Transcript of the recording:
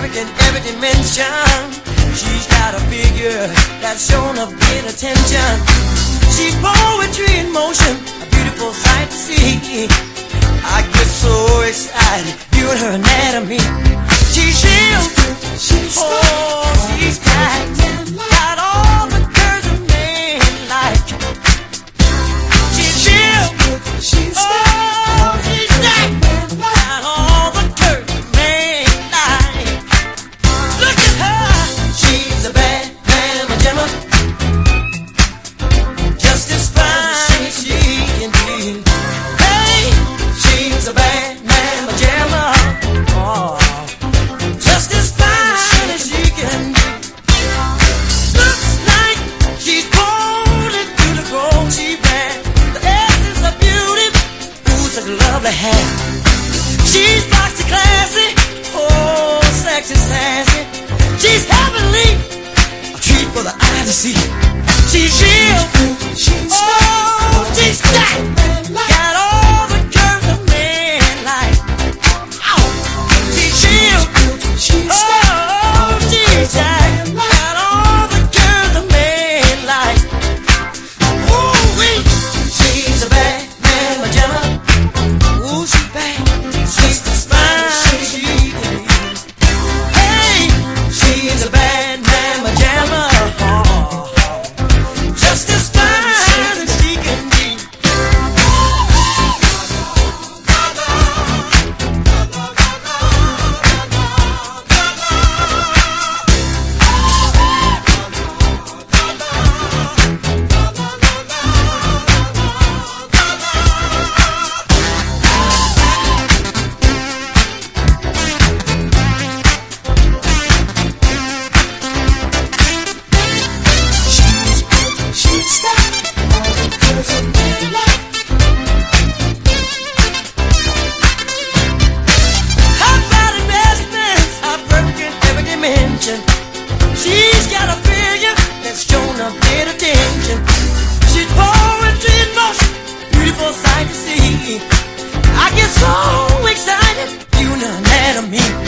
in every dimension. She's got a figure that's shown up in attention. She's poetry in motion, a beautiful sight to see. I get so excited viewing her anatomy. She's real, oh, she's tight, got all the curves a man like. She's real, oh, she's tight, got all the curves a man like. Look at her, she's a bad mamma jamma, just as fine as she can be. Hey, she's a bad mamma jamma, oh, just as fine as she can be. Looks like she's born into the grown. She bad, the essence of beauty, ooh, such a lovely hair. She's boxy classy, oh, sexy sassy. She's heavenly, a treat for the eye to see. She's real, oh, she's tight, got all the curves a man like. Ow. She's real, oh, she's tight, got all the curves a man like. Ooh-wee, she's a bad mamma jamma. Ooh, she's bad, she's as fine as she can be. Hey, she's a bad mamma jamma, oh, just as fine as she can be. She's got a figure that's shown up in attention. She's poetry in motion, beautiful sight to see. I get so excited, you know anatomy.